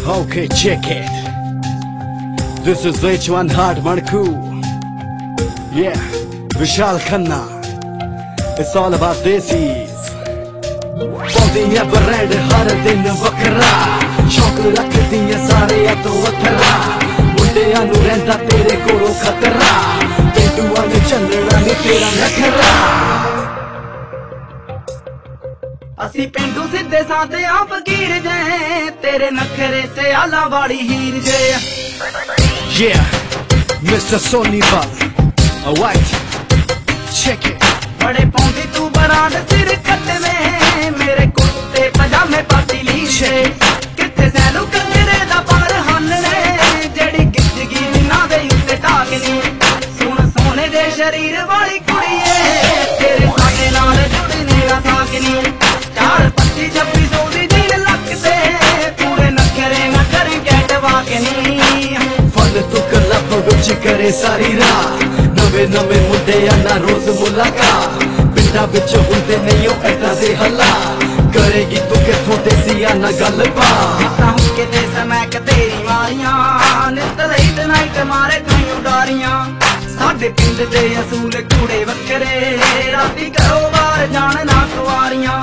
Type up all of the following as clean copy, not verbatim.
Okay, check it. This is H1 Hard Manku. Yeah, Vishal Khanna. It's all about desis. Paundiyan bread har din vakra. Shauq rakhdiyan sareya to vathra. Mundeyan nu rehda tere kolo khatra. Penduan ne chalna ni tera nakhra. असी पेंडू सीधे साधे आ फकीर जे तेरे नखरे से आला वाली हीर जे Yeah, Mr. Sony Ball. Alright, check it. बड़े पौंदी तू बराड सिर कट में मेरे कुर्ते पजामे पातीली छे किथे सैलू कंगरे दा पार हन्ने जेड़ी गिजगी दिना दे उत्ते टाकनी सुन सोने दे शरीर वाली कुड़ीए तेरे साडे नाल जुड़ने दा साकनी चार 25-26 दी दिन लगदे पूरे नखरे ना कर कैटवा के नी फल तू क्लब विच करे सारी रात नवे नवे मुंडियां ना रोज मुलाकात पिंडा विच हुंदे नहीं ओ ऐदा दे हला करेगी तू किथों देसिया ना गल पा ताहूं के दे समय क तेरी मारियां नित लेट नाइट मारे तू उडारियां साडे पिंड दे असूल कूड़े वक्करे राती करो बाहर जान ना कुआरियां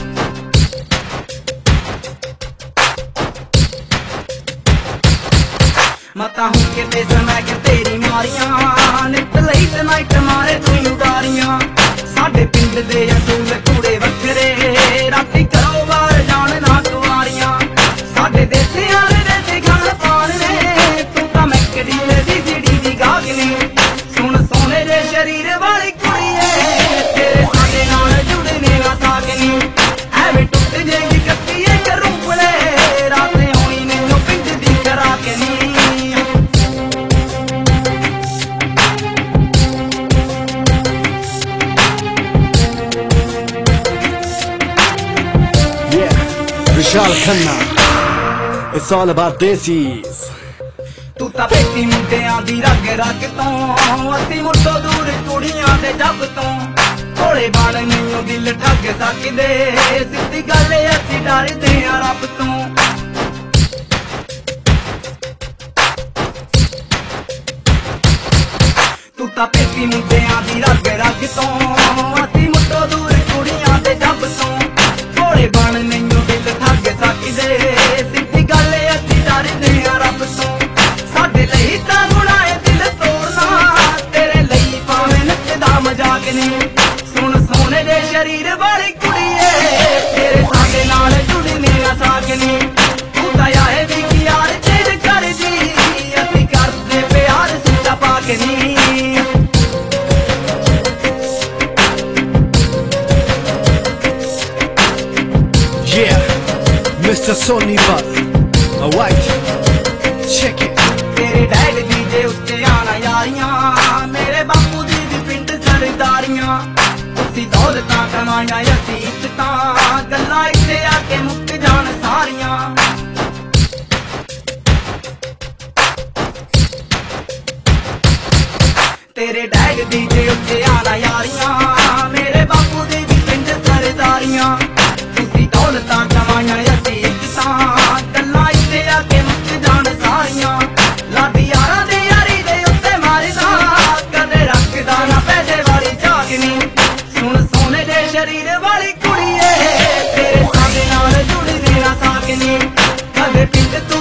मता हूं के दे समय क तेरी मारियां नित लेट नाइट मारे तू उडारियां साडे पिंड दे असूल कूड़े वक्करे राती करो बाहर जान ना कुआरियां साडे देसी आले देसी खान पान ने तू तां मैकडी ते सीसीडी दी गागनी सुन सोने दे शरीर वाली कुड़ीए तेरे साडे नाल जुड़ने ना साकनी ऐवें टुट जाएगी कत्ती एक रूपले रातें होनी मैनू पिंड दी करा के नी Vishal Khanna. It's all about desis. तू तां बेटी मुंडियां दी रग रग तो असी मुट्टो दूर कुड़ियां दे जब तो थोड़े बाल नहीं दिल ठग सकदे सिद्धी गल असी डरदे आ रब तो तू तां बेटी मुंडियां दी रग रग तो असी मुट्टो दूर कुड़ियां दे जब तो थोड़े बाल नहीं दिल ठग सकदे सिद्धी गल असी डरदे आ रब तो साडे लई तां गुनाह दिल तोड़ना तेरे लई भावें नचदा मजाक नहीं सुन सोने दे शरीर वाली कुड़ीए तेरे साडे नाल जुड़ने ना साकनी तू तां आए दी की यार तेरे कर दी असी करदे प्यार सिद्धा पाके नी Yeah, Mr. Sony Ball. Alright, check it. तेरे डैड दी जे उत्ते आना यारियां मेरे बापू दी भी पिंड सरदारियां उसी दौलतां कमाइयां असी इज्जतां गल्लां इत्ते आके मुक जान सारियां तेरे डैड दी जे उत्ते आना यारियां मेरे बापू दी भी पिंड सरदारियां उसी दौलतां कमाइयां असी इज्जतां गल्लां इत्ते आके मुक जान सारियां लाडी यारां दे यारी दे उत्ते मारदा कदे रखदा ना पैसे वाली झाकनी सुन सोने दे शरीर वाली कुड़ीए तेरे साडे नाल जुड़ने ना साकनी कदे पिंड